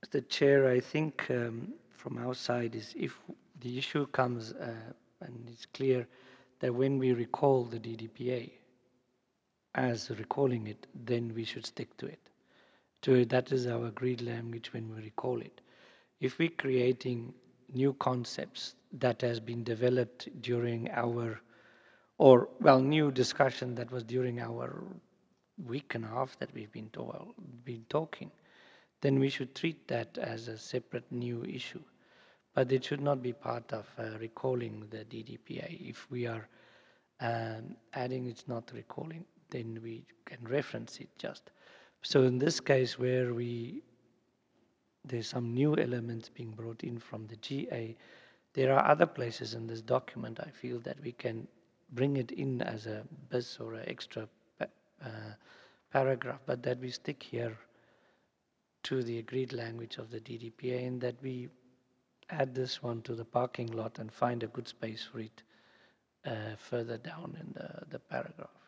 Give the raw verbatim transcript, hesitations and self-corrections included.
Mister Chair, I think um, from our side is if the issue comes uh, and it's clear that when we recall the D D P A as recalling it, then we should stick to it. To that is our agreed language when we recall it. If we're creating new concepts that has been developed during our, or well, new discussion that was during our week and a half that we've been, to- been talking, then we should treat that as a separate new issue. But it should not be part of uh, recalling the D D P A. If we are um, adding it's not recalling, then we can reference it just. So in this case where we there's some new elements being brought in from the G A, there are other places in this document I feel that we can bring it in as a bis or an extra pa- uh, paragraph, but that we stick here to the agreed language of the D D P A and that we add this one to the parking lot and find a good space for it uh, further down in the, the paragraph.